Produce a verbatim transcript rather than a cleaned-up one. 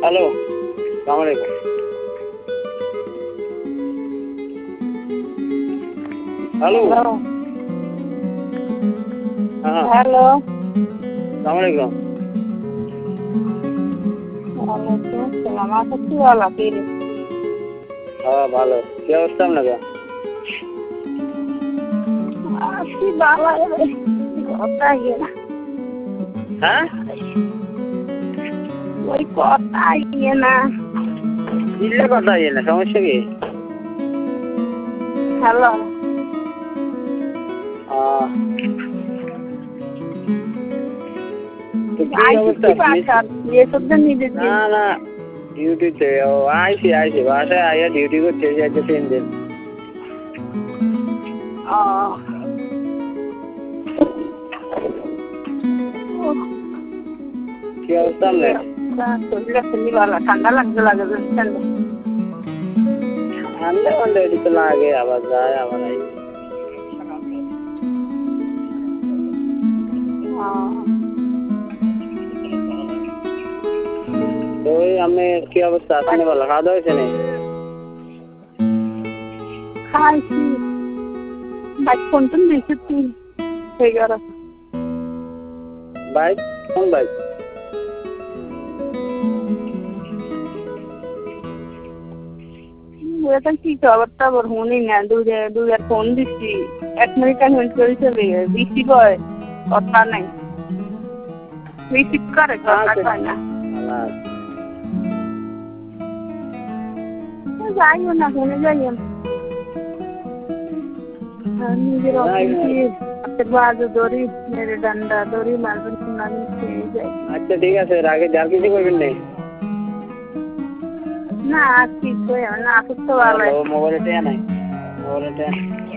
Hello सलामुअलैकुम। Hello हाँ hello सलामुअलैकुम। वालेकुम सलाम। आपका কি वाला फिर हाँ ভালো কি অবস্থা আপনাদের? আসি বাবা রে কথা ইয়ে না হ্যাঁ ওই কথা ইয়ে না দিলে কথা ইয়ে না সমস্যা কি? হ্যালো আহ তো কি আইসি অবস্থা? বাসার ইয়ে সব জানি দিদি না না ডিউটিতে ও আইসি আইসি বাসায় আইয়া ডিউটি করতে যাইতে তিন দিন। ও কি অবস্থা আপনার? শরীরটা খুবই ভালো ঠান্ডা লাগতে লাগে বুঝছেন ঠান্ডা ঠান্ডা এটি তো লাগে আবার যায় আবার আই। তো ওই আমি কি অবস্থা আপনি বলো খাওয়া দাওয়া হয়েছে নাকি? খাইছি বাইক ফোন টোন দিয়েছি হয়ে গেল বাইক কোন বাইক? এটা কি খবরটা আবার শুনি না দুধে দুধের ফোন দিচ্ছি এক মিনিট আমি ওয়েট করে চলে রিসিভ হয় কথা নাই রিসিভ করে কথা কয় না যাইও না শুনে যাইও নিজের অফিসে বাজু দড়ি মেরে ডান্ডা দড়ি মারবেন আমি খেয়ে যাই আচ্ছা ঠিক আছে আগে যার কিছু করবেন নেই না আর কি কই না আসতে ভালো মোবাইলে টেয়া নাই মোবাইলে টেয়া